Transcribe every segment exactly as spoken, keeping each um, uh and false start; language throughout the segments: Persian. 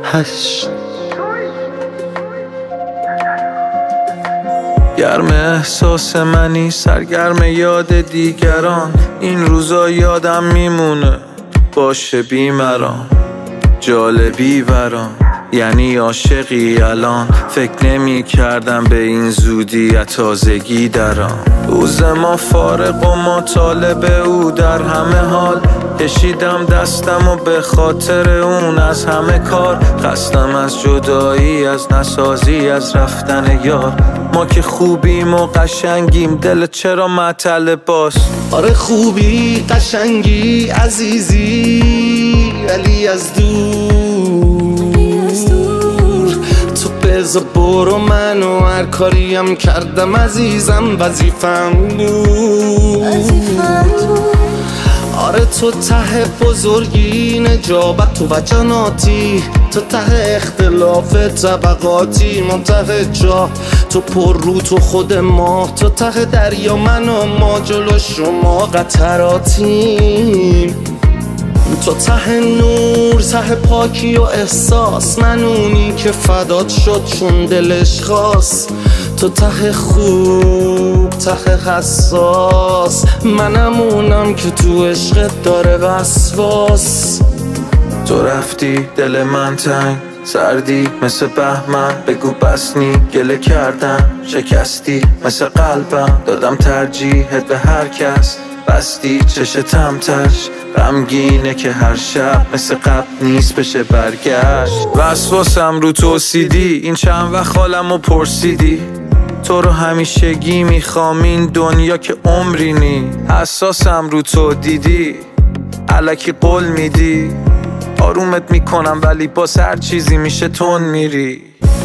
هشت. گرم احساس منی، سرگرم یاد دیگران. این روزا یادم میمونه باشه بیمران، جالبی برام یعنی عاشقی الان. فکر نمی کردم به این زودی تازگی درام. روز ما فارغ و ما طالب او در همه حال. کشیدم دستم و به خاطر اون از همه کار. خستم از جدایی، از نسازی، از رفتن یار. ما که خوبیم و قشنگیم، دل چرا معطل باز؟ آره خوبی قشنگی عزیزی، ولی از دور تو بذار برو، منو هر کاریم کردم عزیزم وظیفم بود. آره تو ته بزرگی، نجابت تو و جناتی، تو ته اختلاف طبقاتی، من ته جا تو پر رو تو خود ما، تو ته دریا من و ما جلو شما قطراتیم. تو ته نور، ته پاکی و احساس، من اونی که فدات شد چون دلش خواست. تو ته خوب، ته حساس، منم اونم که تو عشقت داره وسواس. تو رفتی دل من تنگ، سردی مثل بهمن. بگو بسنی گله کردم، شکستی مثل قلبم. دادم ترجیحت به هر کس، بستی چش تمتش. غمگینه که هر شب مثل قبل نیست بشه برگشت. وسواسم رو توسیدی، این چند وقت حالمو پرسیدی. تو رو همیشگی میخوام، این دنیا که عمری نی. حساسم رو تو دیدی، الکی قول میدی. آرومت میکنم ولی باز هر چیزی میشه تون میری.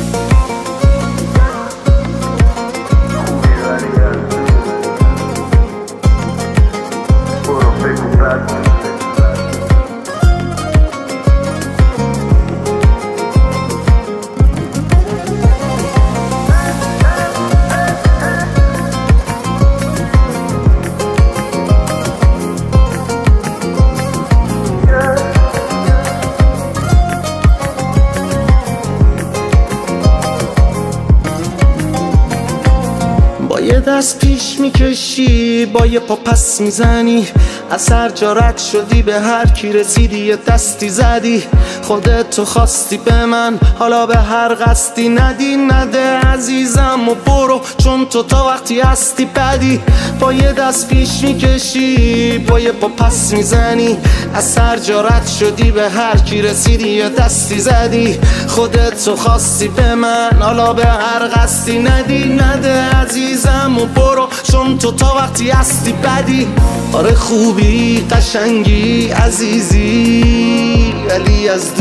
یه دست پیش میکشی، با یه پا پس میزنی. از هر جا رد شدی به هر کی رسیدی یه دستی زدی. خودت تو خواستی به من، حالا به هر قصدی ندی. نده عزیزم و برو، چون تو تا وقتی هستی بدی. با یه دست پیش میکشی، با یه پا پس میزنی. از هر جا رد شدی به هر کی رسیدی یه دستی زدی. خودت تو خواستی به من، حالا به هر قصدی ندی. نده عزیزم و برو، چون تو تا وقتی هستی بدی. آره خوبی قشنگی عزیزی، ولی از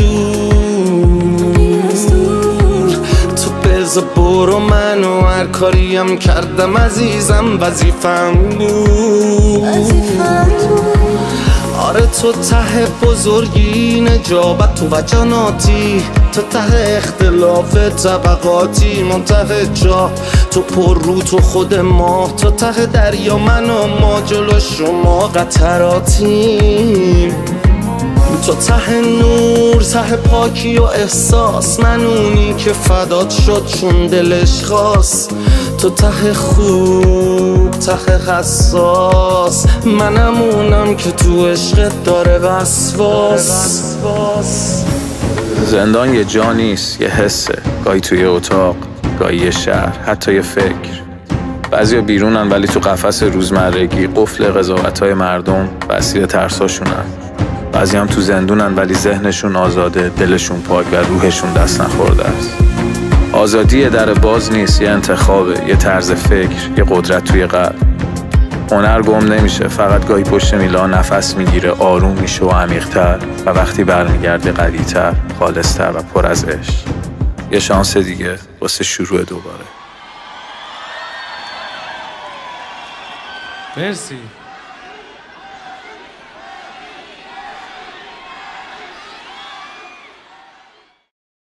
دور تو بذار برو، منو هر کاریم کردم عزیزم وظیفم بود. آره تو ته بزرگی، نجابت تو و جناتی، تو ته اختلاف طبقاتی، من ته جا تو پر رو تو خود ما، تو ته دریا من و ما جلو شما قطراتیم. تو ته نور، ته پاکی و احساس، من اونی که فدات شد چون دلش خواست. تو ته خوب، ته حساس، منم اونم که تو عشقت داره وسواس. زندان یه جا نیست، یه حسه. گاهی توی اتاق، گاهی یه شهر، حتی یه فکر. بعضیا بیرونن ولی تو قفس روزمرگی، قفل قضاوت‌های مردم وسیله ترساشونن. بعضی هم تو زندونن ولی ذهنشون آزاده، دلشون پاک و روحشون دست نخورده است. آزادی یه در باز نیست، یه انتخابه، یه طرز فکر، یه قدرت توی قلب. هنر گم نمیشه، فقط گاهی پشت میلا نفس میگیره، آروم میشه و عمیق‌تر، و وقتی برمیگرده قوی‌تر، خالص‌تر و پر از عشق. یه شانس دیگه واسه شروع دوباره. مرسی.